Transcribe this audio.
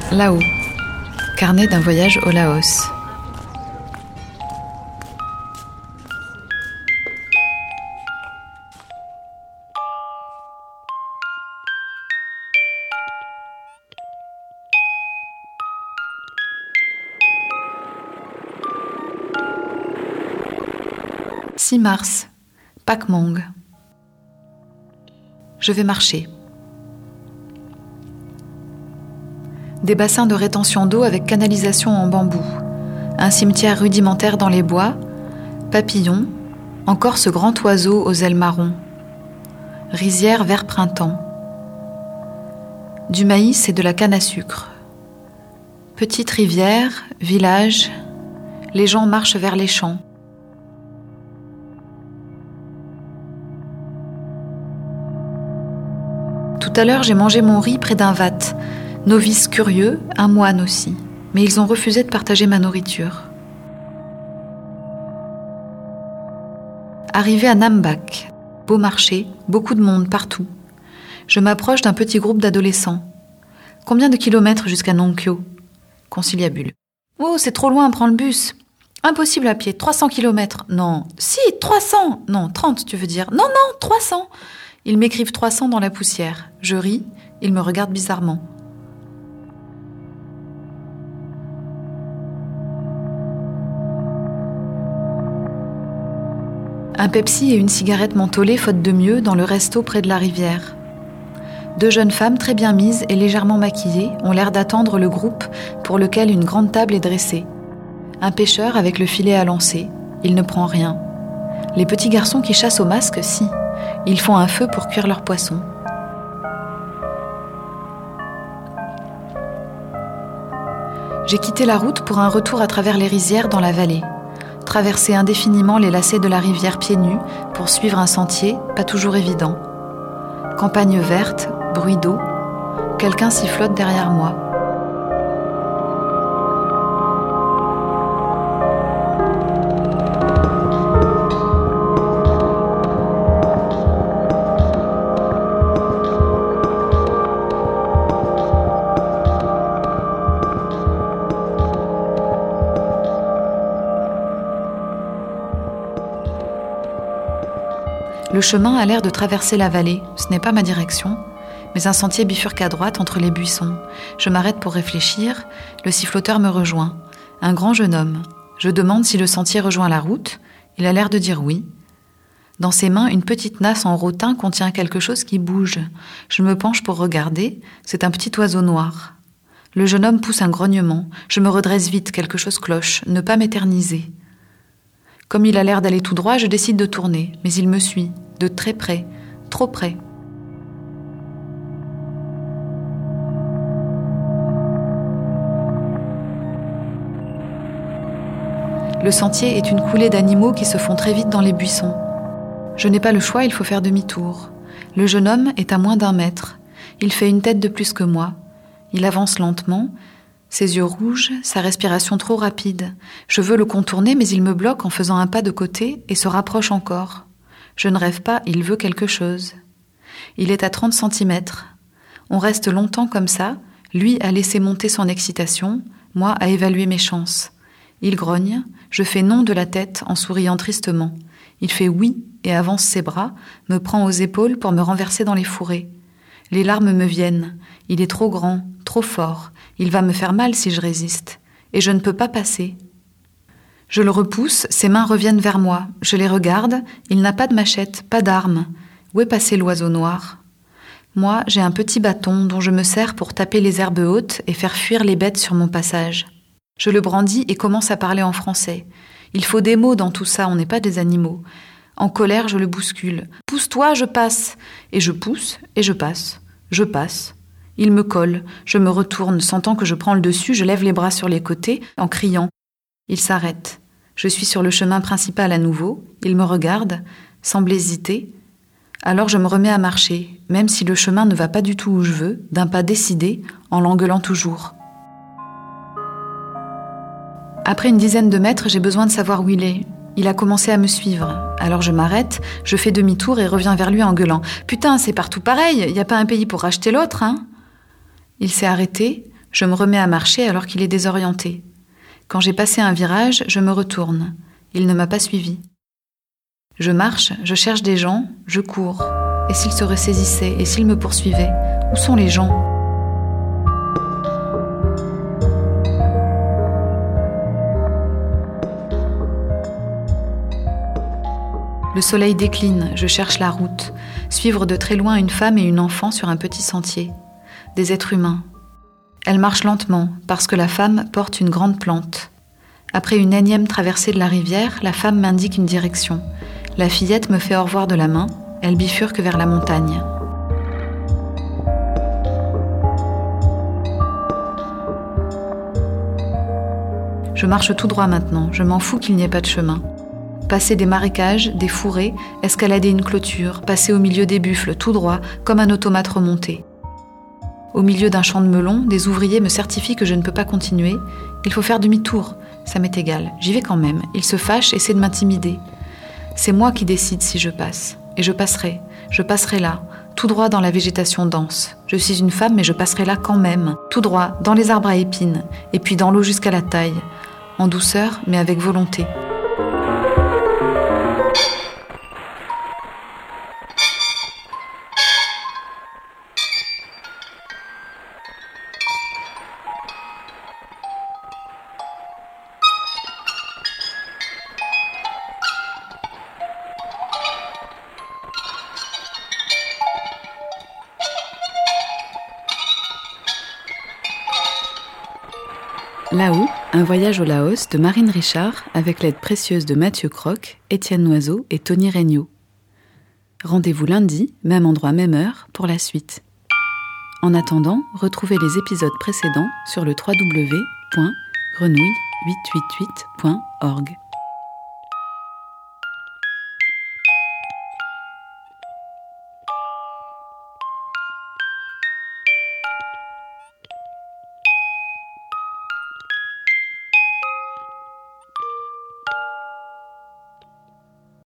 Là-haut. Carnet d'un voyage au Laos. « 6 mars, Pakmong. Je vais marcher. Des bassins de rétention d'eau avec canalisation en bambou, un cimetière rudimentaire dans les bois, papillons, encore ce grand oiseau aux ailes marron, rizière vert printemps, du maïs et de la canne à sucre. Petite rivière, village, les gens marchent vers les champs. Tout à l'heure, j'ai mangé mon riz près d'un vat. Novice curieux, un moine aussi. Mais ils ont refusé de partager ma nourriture. Arrivé à Nambak, beau marché, beaucoup de monde partout. Je m'approche d'un petit groupe d'adolescents. Combien de kilomètres jusqu'à Nongkyo ? Conciliabule. Oh, c'est trop loin, prends le bus. Impossible à pied, 300 kilomètres. Non, si, 300. Non, 30 tu veux dire. Non, 300. Ils m'écrivent 300 dans la poussière. Je ris, ils me regardent bizarrement. Un Pepsi et une cigarette mentholée faute de mieux dans le resto près de la rivière. 2 jeunes femmes très bien mises et légèrement maquillées ont l'air d'attendre le groupe pour lequel une grande table est dressée. Un pêcheur avec le filet à lancer. Il ne prend rien. Les petits garçons qui chassent au masque, si. Ils font un feu pour cuire leurs poissons. J'ai quitté la route pour un retour à travers les rizières dans la vallée. Traverser indéfiniment les lacets de la rivière pieds nus pour suivre un sentier pas toujours évident. Campagne verte, bruit d'eau. Quelqu'un sifflote derrière moi. Le chemin a l'air de traverser la vallée, ce n'est pas ma direction, mais un sentier bifurque à droite entre les buissons. Je m'arrête pour réfléchir, le siffloteur me rejoint. Un grand jeune homme. Je demande si le sentier rejoint la route, il a l'air de dire oui. Dans ses mains, une petite nasse en rotin contient quelque chose qui bouge. Je me penche pour regarder, c'est un petit oiseau noir. Le jeune homme pousse un grognement, je me redresse vite, quelque chose cloche, ne pas m'éterniser. Comme il a l'air d'aller tout droit, je décide de tourner, mais il me suit, de très près, trop près. Le sentier est une coulée d'animaux qui se font très vite dans les buissons. Je n'ai pas le choix, il faut faire demi-tour. Le jeune homme est à moins d'1 mètre. Il fait une tête de plus que moi. Il avance lentement. Ses yeux rouges, sa respiration trop rapide. Je veux le contourner, mais il me bloque en faisant un pas de côté et se rapproche encore. Je ne rêve pas, il veut quelque chose. Il est à 30 centimètres. On reste longtemps comme ça, lui a laissé monter son excitation, moi à évaluer mes chances. Il grogne, je fais non de la tête en souriant tristement. Il fait oui et avance ses bras, me prend aux épaules pour me renverser dans les fourrés. Les larmes me viennent. Il est trop grand, trop fort. Il va me faire mal si je résiste. Et je ne peux pas passer. Je le repousse, ses mains reviennent vers moi. Je les regarde, il n'a pas de machette, pas d'arme. Où est passé l'oiseau noir ? Moi, j'ai un petit bâton dont je me sers pour taper les herbes hautes et faire fuir les bêtes sur mon passage. Je le brandis et commence à parler en français. Il faut des mots dans tout ça, on n'est pas des animaux. En colère, je le bouscule. « Pousse-toi, je passe !» Et je pousse, et je passe. Je passe. Il me colle. Je me retourne, sentant que je prends le dessus, je lève les bras sur les côtés, en criant. Il s'arrête. Je suis sur le chemin principal à nouveau. Il me regarde, semble hésiter. Alors je me remets à marcher, même si le chemin ne va pas du tout où je veux, d'un pas décidé, en l'engueulant toujours. Après une dizaine de mètres, j'ai besoin de savoir où il est. Il a commencé à me suivre. Alors je m'arrête, je fais demi-tour et reviens vers lui en gueulant. « Putain, c'est partout pareil, y a pas un pays pour racheter l'autre, hein ?» Il s'est arrêté, Je me remets à marcher alors qu'il est désorienté. Quand j'ai passé un virage, je me retourne. Il ne m'a pas suivi. Je marche, je cherche des gens, je cours. Et s'ils se ressaisissaient, et s'ils me poursuivaient? Où sont les gens? Le soleil décline, je cherche la route. Suivre de très loin une femme et une enfant sur un petit sentier. Des êtres humains. Elle marche lentement, parce que la femme porte une grande plante. Après une énième traversée de la rivière, la femme m'indique une direction. La fillette me fait au revoir de la main, elle bifurque vers la montagne. Je marche tout droit maintenant, je m'en fous qu'il n'y ait pas de chemin. Passer des marécages, des fourrés, escalader une clôture, passer au milieu des buffles, tout droit, comme un automate remonté. Au milieu d'un champ de melons, des ouvriers me certifient que je ne peux pas continuer. Il faut faire demi-tour. Ça m'est égal, j'y vais quand même. Ils se fâchent, essaient de m'intimider. C'est moi qui décide si je passe. Et je passerai là, tout droit dans la végétation dense. Je suis une femme, mais je passerai là quand même, tout droit, dans les arbres à épines, et puis dans l'eau jusqu'à la taille. En douceur, mais avec volonté. Là-haut, un voyage au Laos de Marine Richard avec l'aide précieuse de Mathieu Croc, Étienne Noiseau et Tony Regnault. Rendez-vous lundi, même endroit, même heure, pour la suite. En attendant, retrouvez les épisodes précédents sur le www.grenouille888.org.